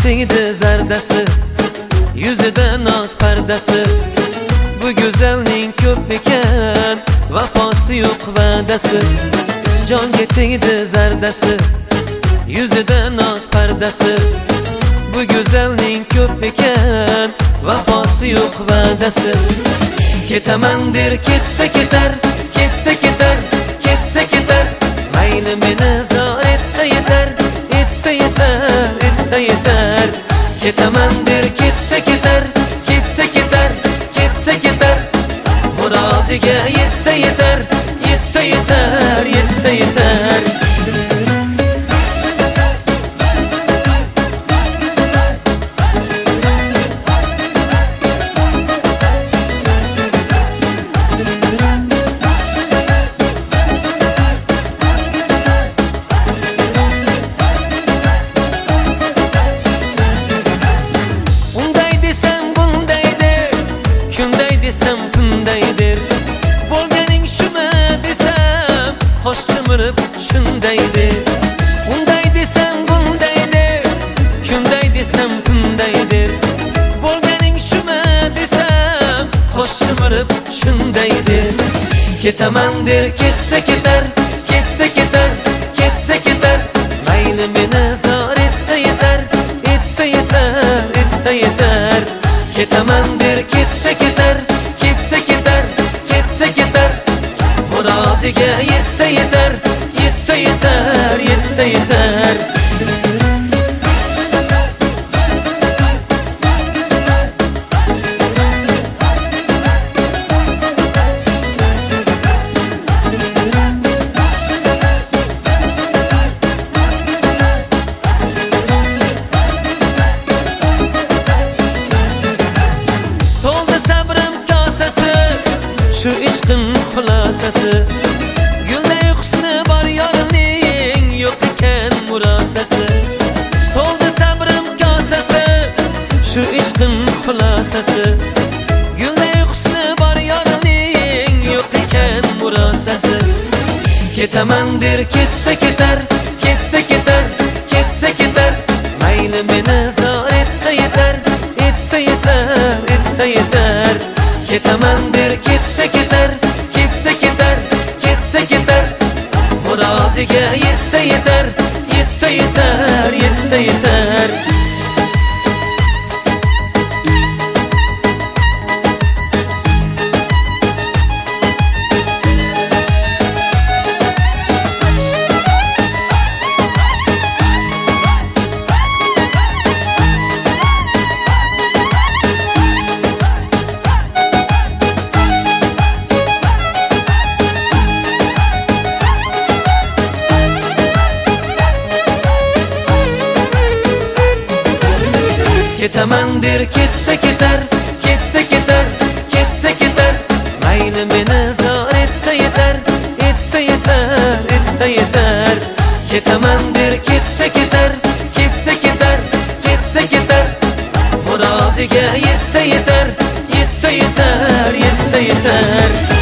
tegdi zardasi, yuzida noz pardasi. Bu go'zalning ko'p ekan, vafosi yo'q va'dasi. Jonga tegdi zardasi, yuzida noz pardasi. Bu go'zalning ko'p ekan, vafosi yo'q va'dasi. Ketaman der ketsa ketar, ketsa ketar, ketsa ketar. Mayli meni zor etsa yetar, etsa yetar, etsa yetar. Ketaman der ketsa ketar, ketsa ketar, ketsa ketar. Murodiga yetsa yetar, yetsa yetar, yetsa yetar. Desem kundaydir, bo'lganing shuma desam qosh chimirib shundaydir. Unday desam bundaydir, kunday desam kundaydir. Bo'lganing shuma desam qosh chimirib shundaydir. Ketaman der ketsa ketar, ketsa ketar, ketsa ketar. Mayli meni zor etsa yetar, etsa yetar, etsa yetar. Ketaman der ketsa ketar, ketsa ketar, ketsa ketar. Murodiga yetsa yetar, yetsa yetar, yetsa yetar. Şu ishqim xulosasi, gulday husni bor yorimning, yo'q ekan murosasi. To'ldi sabrim kosasi, shu ishqim xulosasi. Gulday husni bor yorimning, yo'q ekan murosasi. Ketaman der ketsa ketar, ketsa ketar, ketsa ketar. Mayli meni zor etsa yetar, etsa yetar, etsa yetar. Ketaman der ketsa ketar, ketsa ketar, ketsa ketar. Murodiga yetsa yetar, yetsa yetar, yetsa yetar. Ketaman der ketsa ketar, ketsa ketar, ketsa ketar. Mayli meni zor etsa yetar, etsa yetar, etsa yetar. Ketaman der ketsa ketar, ketsa ketar, ketsa ketar. Murodiga yetsa yetar, yetsa yetar, yetsa yetar.